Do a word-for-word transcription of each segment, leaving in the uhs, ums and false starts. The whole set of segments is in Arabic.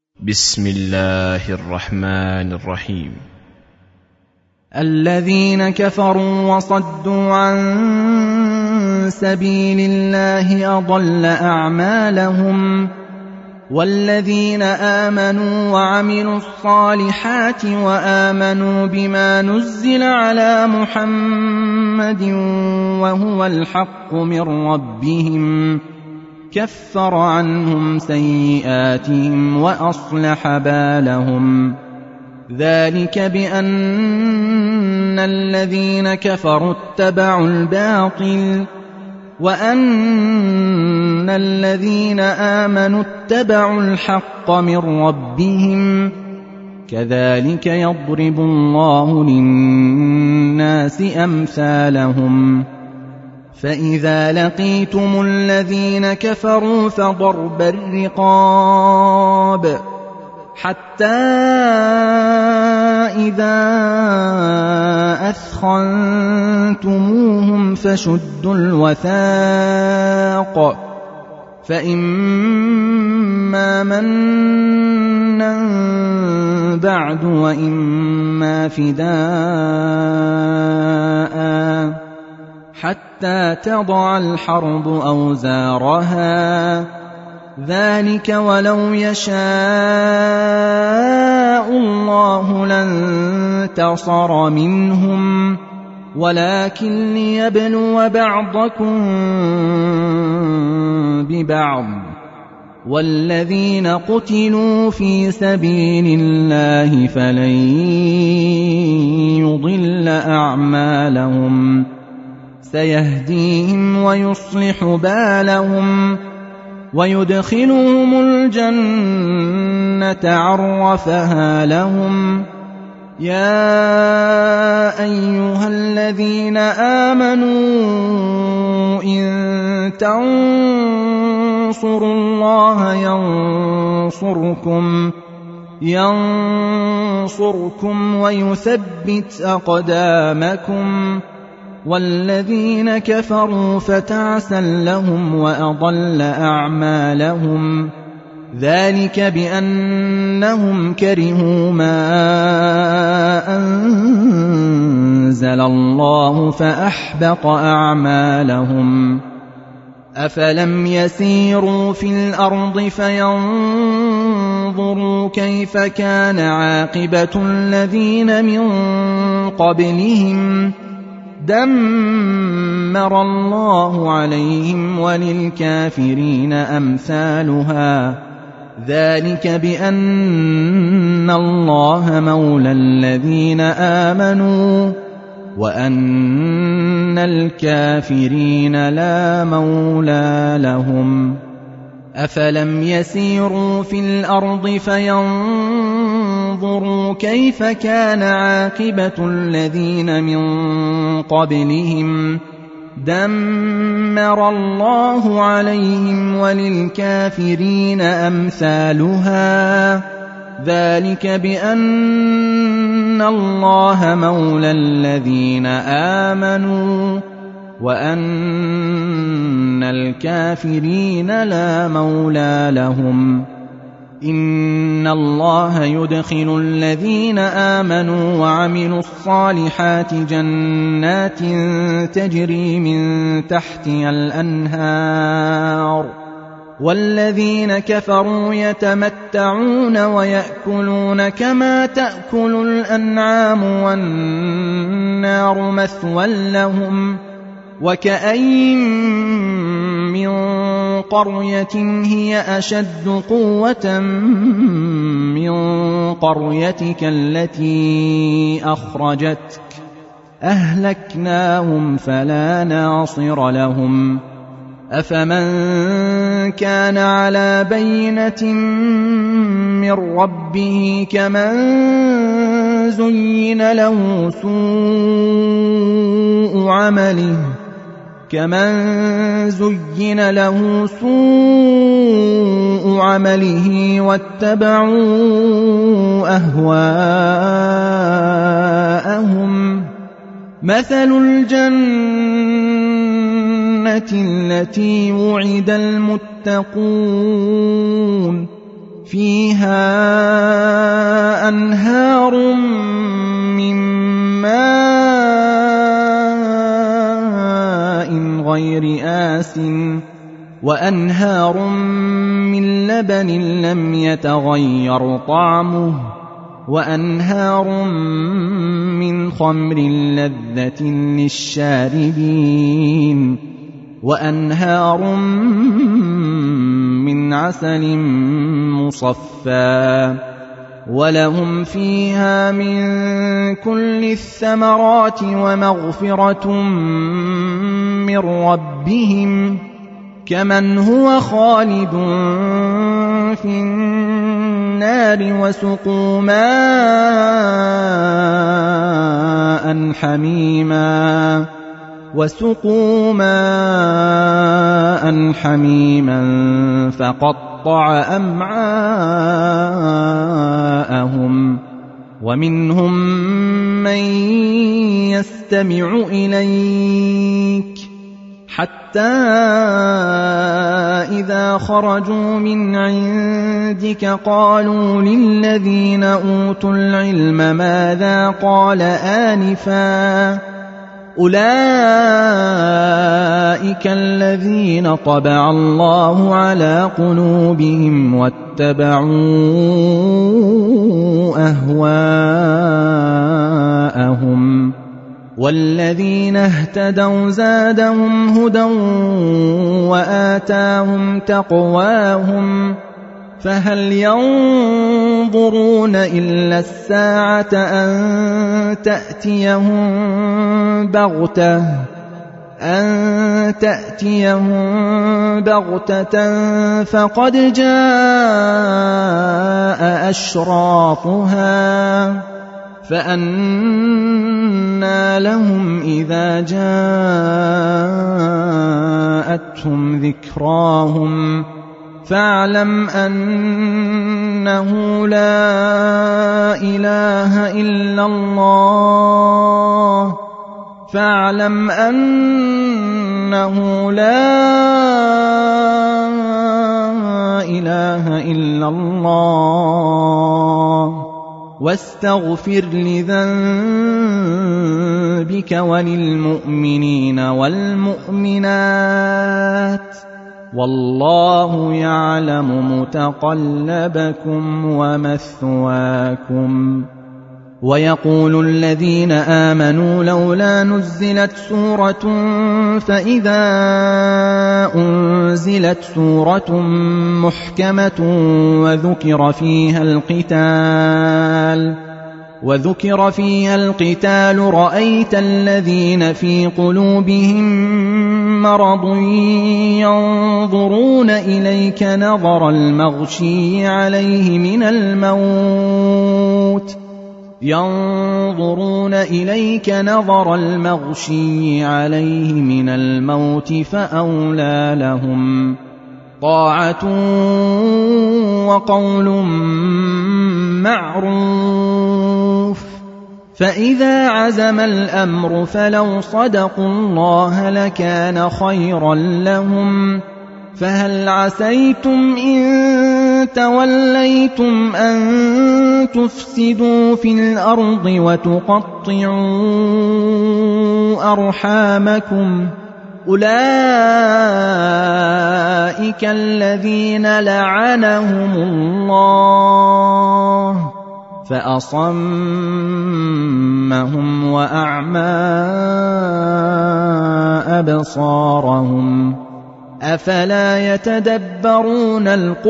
بسم الله الرحمن الرحيم. الذين كفروا وصدوا عن سبيل الله أضل أعمالهم، والذين آمنوا وعملوا الصالحات وآمنوا بما نزل على محمد وهو الحق من ربهم كفر عنهم سيئاتهم وأصلح بالهم. ذلك بأن الذين كفروا اتبعوا الباطل وأن الذين آمنوا اتبعوا الحق من ربهم، كذلك يضرب الله للناس أمثالهم. فإذا لقيتم الذين كفروا فضرب الرقاب حتى إذا أثخنتموهم فشدوا الوثاق، فإما منا بعد وإما فداء حتى تضع الحرب أوزارها. ذلك ولو يشاء الله لانتصر منهم، ولكن ليبلو بعضكم ببعض. والذين قتلوا في سبيل الله فلن يضل أعمالهم، سيهديهم ويصلح بالهم ويدخلهم الجنة عرفها لهم. يا أيها الذين آمنوا إن تنصروا الله ينصركم ينصركم ويثبت أقدامكم. والذين كفروا فتعسا لهم وأضل أعمالهم. ذلك بأنهم كرهوا ما أنزل الله فأحبط أعمالهم. أفلم يسيروا في الأرض فينظروا كيف كان عاقبة الذين من قبلهم، دمر الله عليهم وللكافرين أمثالها. ذلك بأن الله مولى الذين آمنوا وأن الكافرين لا مولى لهم. أفلم يسيروا في الأرض فينظروا كيف كان عاقبة الذين من قبلهم، دمر الله عليهم وللكافرين أمثالها. ذلك بأن الله مولى الذين آمنوا وأن الكافرين لا مولى لهم. إن الله يدخل الذين آمنوا وعملوا الصالحات جنات تجري من تحتها الأنهار، والذين كفروا يتمتعون ويأكلون كما تأكل الأنعام والنار مثوى لهم. وكأين من قرية هي أشد قوة من قريتك التي أخرجتك أهلكناهم فلا ناصر لهم. أفمن كان على بينة من ربه كمن زين له سوء عمله كمن زين له سوء عمله واتبعوا أهواءهم. مثل الجنة التي وعد المتقون فيها أنهار من ماء غير آسن وأنهار من لبن لم يتغير طعمه وأنهار من خمر لذة للشاربين وأنهار من عسل مصفى ولهم فيها من كل الثمرات ومغفرة من ربهم كمن هو خالد في النار وسقوا ماء حميما وسقوا ماء حميما فقطع أمعاءهم ومنهم من يستمع إليك حتى إذا خرجوا من عندك قالوا للذين أوتوا العلم ماذا قال آنفا أولئك الذين طبع الله على قلوبهم واتبعوا أهواءهم والذين اهتدوا زادهم هدى وآتاهم تقواهم فهل ينظرون إلا الساعة أن تأتيهم بغتة أن تأتيهم بغتة فقد جاء أشراطها فأنى لهم إذا جاءتهم ذكراهم فاعلم أنه لا إله إلا الله فاعلم أنه لا إله إلا الله واستغفر لذنبك وللمؤمنين والمؤمنات والله يعلم متقلبكم ومثواكم ويقول الذين آمنوا لولا نزلت سورة فإذا أنزلت سورة محكمة وذكر فيها القتال وذكر فيها القتال رأيت الذين في قلوبهم مرض ينظرون إليك نظر المغشي عليه من الموت ينظرون إليك نظر المغشي عليه من الموت فأولى لهم طاعة وقول معروف فإذا عزم الأمر فلو صدقوا الله لكان خيرا لهم فهل عسيتم إن توليتم أن تفسدوا في الأرض وتقطعوا أرحامكم أولئك الذين لعنهم الله فأصمهم وأعمى أبصارهم أفلا يتدبرون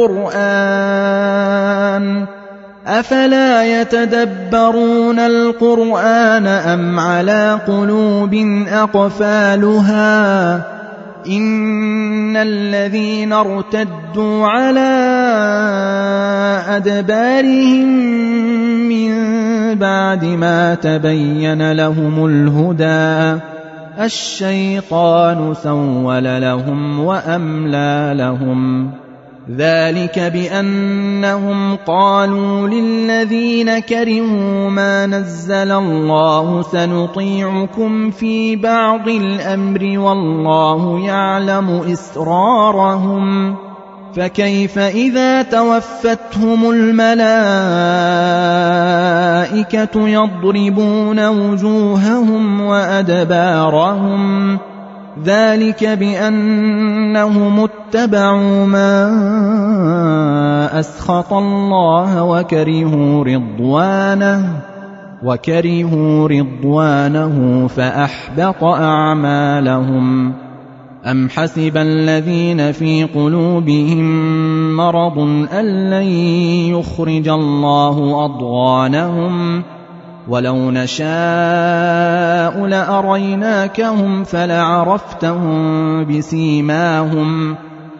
القرآن أفلا يتدبرون القرآن أم على قلوب أقفالها إن الذين ارتدوا على أدبارهم من بعد ما تبين لهم الهدى الشيطان سول لهم وأملى لهم ذلك بأنهم قالوا للذين كرهوا ما نزل الله سنطيعكم في بعض الأمر والله يعلم إسرارهم فكيف إذا توفتهم الملائكة يضربون وجوههم وأدبارهم ذلك بأنهم اتبعوا ما أسخط الله وكرهوا رضوانه وكرهوا رضوانه فأحبط أعمالهم. أم حسب الذين في قلوبهم مرض أن لن يخرج الله أضغانهم ولو نشاء لأريناكهم فلعرفتهم بسيماهم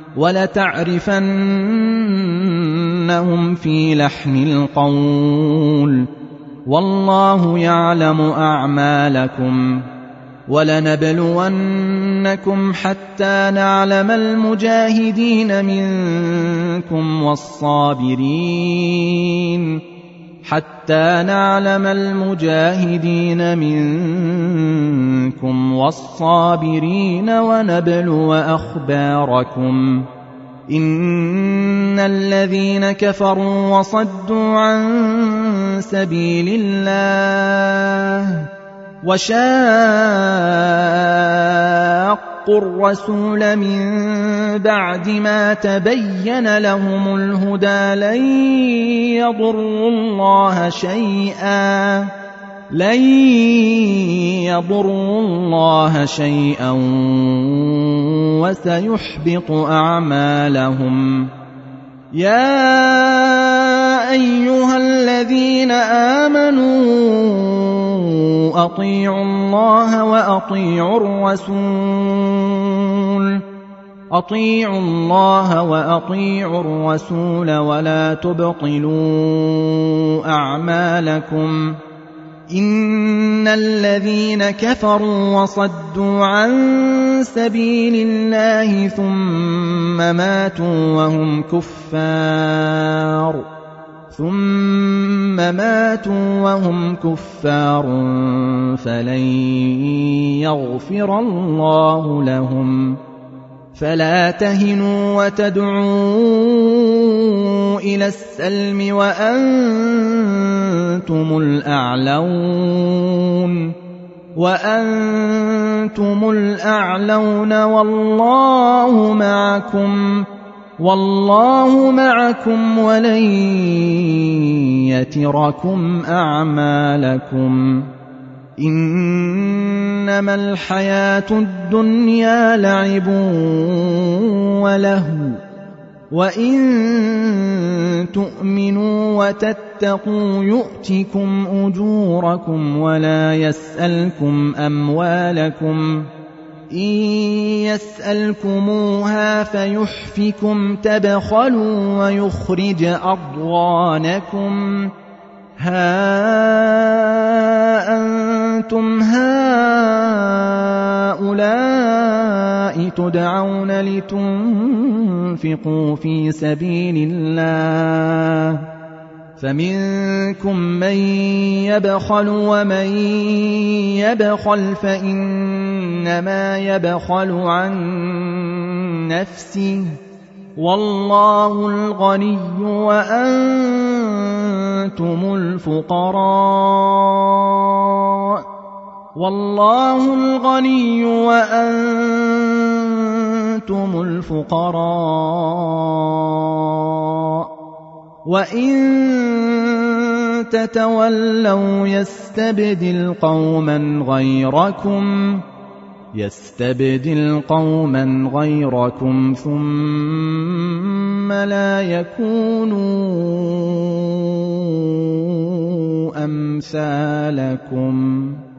ولتعرفنهم في لحن القول والله يعلم أعمالكم. ولنبلونكم حتى نعلم المجاهدين منكم والصابرين حتى نعلم المجاهدين منكم والصابرين ونبلو أخباركم. إن الذين كفروا وصدوا عن سبيل الله وشاقوا الرسول من بعد ما تبين لهم الهدى لن يضروا الله شيئا لن يضروا الله شيئا وسيحبط أعمالهم. يا أيها الذين آمنوا أطيعوا الله وأطيعوا الرسول أطيعوا الله وأطيعوا الرسول ولا تبطلوا أعمالكم. إن الذين كفروا وصدوا عن سبيل الله ثم ماتوا وهم كفار ثم ماتوا وهم كفار فلن يغفر الله لهم. فلا تهنوا وتدعوا إلى السلم وأنتم الأعلون وأنتم الأعلون والله معكم والله معكم ولن يتركم أعمالكم. إنما الحياة الدنيا لعب ولهو وإن تؤمنوا وتتقوا يؤتكم أجوركم ولا يسألكم أموالكم. إن يسألكموها فيحفكم تبخلوا ويخرج أضغانكم. ها أنتم هؤلاء تدعون لتنفقوا في سبيل الله فمنكم من يبخل ومن يبخل فإنما يبخل عن نفسه والله الغني وأنتم الفقراء والله الغني وأنتم الفقراء وإن تتولوا يستبدل قوما غيركم يستبدل قوما غيركم ثم لا يكونوا أمثالكم.